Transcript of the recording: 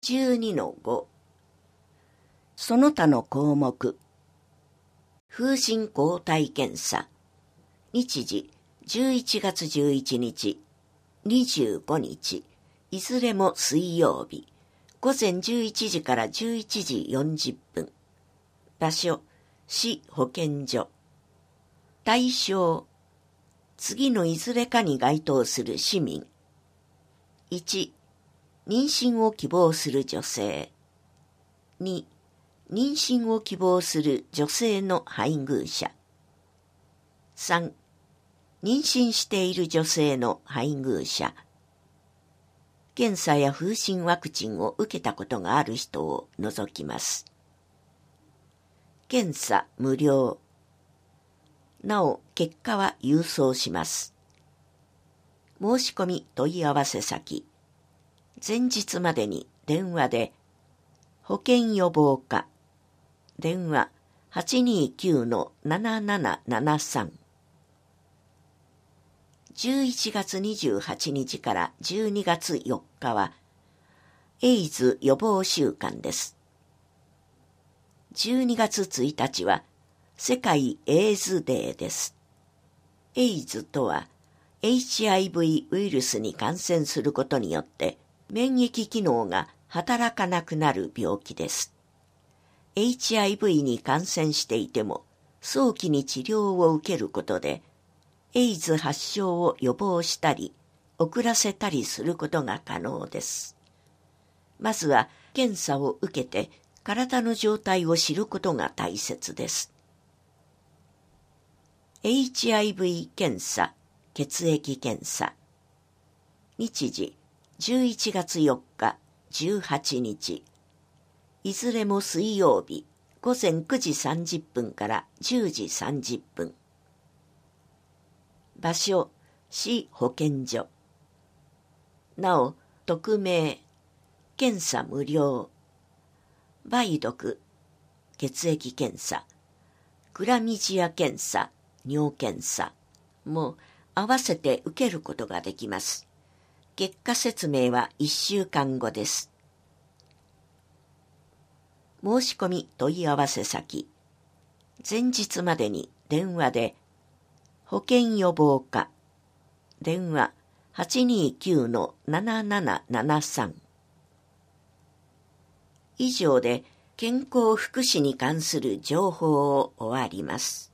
12-5 その他の項目風疹抗体検査日時11月11日25日いずれも水曜日午前11時から11時40分場所市保健所対象次のいずれかに該当する市民1妊娠を希望する女性2妊娠を希望する女性の配偶者3妊娠している女性の配偶者検査や風疹ワクチンを受けたことがある人を除きます検査無料なお結果は郵送します申し込み問い合わせ先前日までに電話で保健予防課電話 829-7773 11月28日から12月4日はエイズ予防週間です12月1日は世界エイズデーですエイズとは HIV ウイルスに感染することによって免疫機能が働かなくなる病気です。HIV に感染していても早期に治療を受けることで、エイズ発症を予防したり、遅らせたりすることが可能です。まずは検査を受けて体の状態を知ることが大切です。HIV 検査、血液検査。日時11月4日、18日。いずれも水曜日、午前9時30分から10時30分。場所、市保健所。なお、匿名、検査無料。梅毒、血液検査。クラミジア検査、尿検査も合わせて受けることができます。結果説明は1週間後です。申し込み問い合わせ先前日までに電話で保健予防課電話 829-7773 以上で健康福祉に関する情報を終わります。